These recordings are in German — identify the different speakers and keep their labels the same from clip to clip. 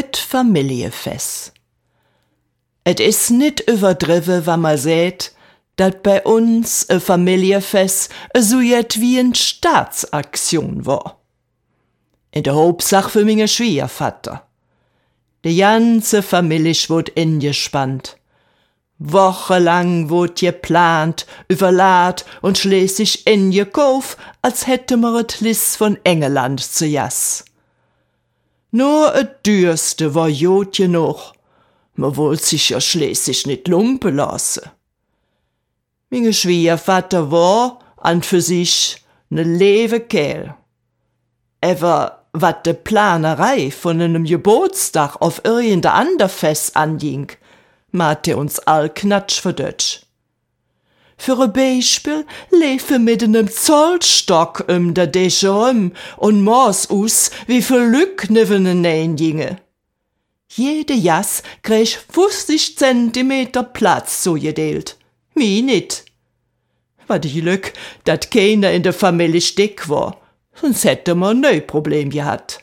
Speaker 1: Et Familiefest. Et is nit überdrive, wann man seht, dat bei uns Familiefest so jet wie en Staatsaktion war. In der Hauptsache für meine Schwiegervater. Die ganze Familie wurde ingespannt. Wochenlang wurde geplant, überlad und schließlich ingekauft, als hätte man et Liss von England zu jas. Nur et Dürste war jod genug. Man wollte sich ja schließlich nicht lumpen lassen. Meine Schwiegervater war an für sich ne leve Kerl. Aber wat de Planerei von einem Geburtstag auf irgendein ander Fest anging, machte uns all Knatsch verdötsch. Für ein Beispiel liefe mit einem Zollstock der Dächer rum und maß aus, wie viel Lück neben ginge. Jede Jas krieg 50 Zentimeter Platz zugedeelt. Wie nit. War die Glück, dat keiner in der Familie dick war, sonst hätte man ne Problem gehabt.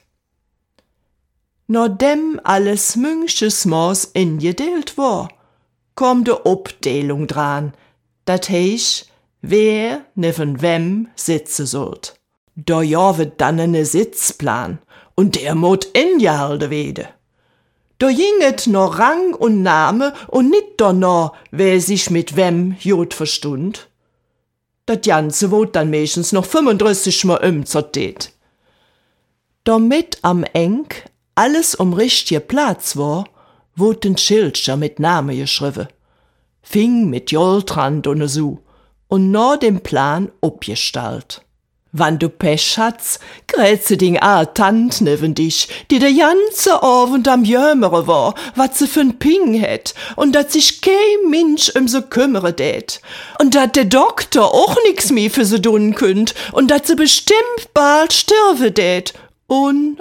Speaker 1: Nachdem alles münches Maß ingedeelt war, kom de Obdelung dran, dat heißt, wer neben wem sitzen sollt. Da ja wird dann ne Sitzplan, und der mut ingehalten werden. Da ginget noch Rang und Name und nit danach, wer sich mit wem jod verstund. Das Ganze wot dann meistens noch 35 Mal umzertet. Damit am Eng alles richtige Platz war, wot den Schildscher mit Name geschrieben. Fing mit Joltrand und so und nach dem Plan abgestallt. Wann du Pech hat's, grätze ding a Tant neben dich, die der ganze Abend am Jömere war, wat sie für'n Ping hätt, und dat sich kein Mensch so kümmere dät, und dat der Doktor auch nix mehr für sie tun könnt, und dat sie bestimmt bald sterbe dät, und.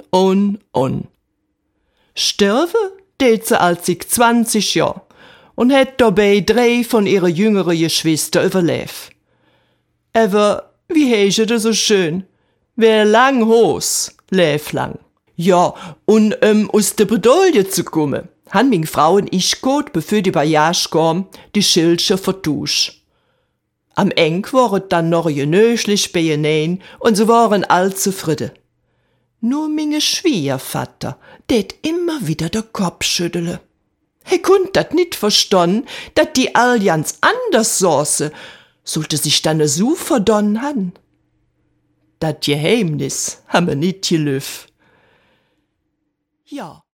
Speaker 1: Sterbe dät sie als ich 20 Jahr, und hätt dabei 3 von ihre jüngere Geschwister überlebt. Aber wie heische das so schön? Wer lang hos, läf lang. Ja, und aus der Bredouille zu kommen, han ming Frau und ich gut, bevor die Bayasch kam, die Schildscher vertusch. Am Eng war es dann noch genöchlich bei ihnen und sie waren all zufrieden. Nur minge Schwiegervater, det immer wieder der Kopf schüttele. He konnt dat nit verstanden, dat die all ganz anders saße, sollte sich dann so verdonn han. Dat Geheimnis haben wir nit gelüft. Ja.